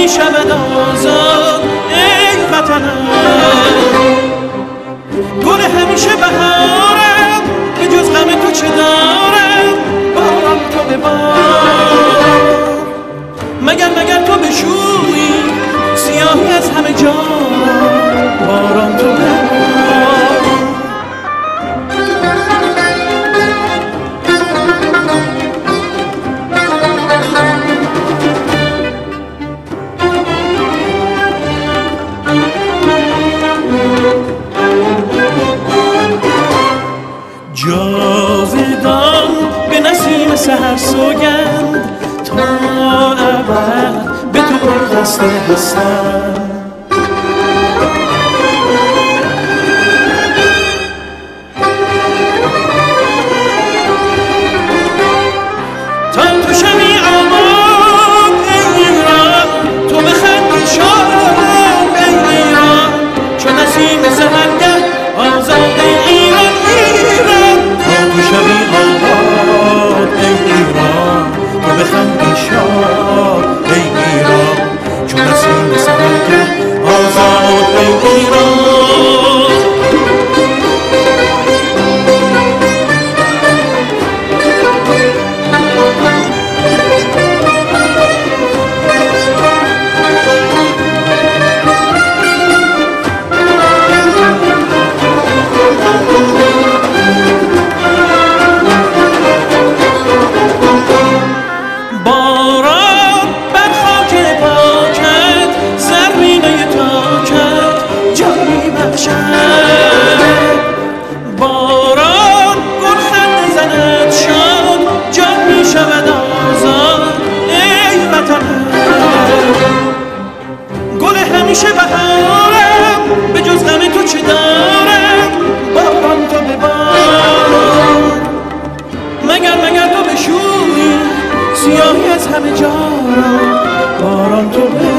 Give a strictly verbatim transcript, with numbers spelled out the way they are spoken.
می شود آزاد ای وطنم. گل همیشه بهارم، به جز غم تو چه دارم، باران تو ببار. مگر مگر تو بشویی سیاهی از همه جا، باران تو ببار. جاودان به نسیم سحر سوگند، تا ابد به تو دسته هستم. تا تو شوی آباد ای ایران، تو بخندی شاد ای ایران، چو نسیم سحرگه آزاد ای ایران ایران. تا تو شوی آباد ای ایران، تو بخندی شاد ای ایران، چو نسیم سحرگه آزاد ای ایران. باران گلخنده زند شاد، جان می شود آزاد ای وطنم. گل همیشه بهارم، به جز غم تو چه دارم، باران تو ببار. مگر مگر تو بشویی سیاهی از همه جا، باران تو ببار.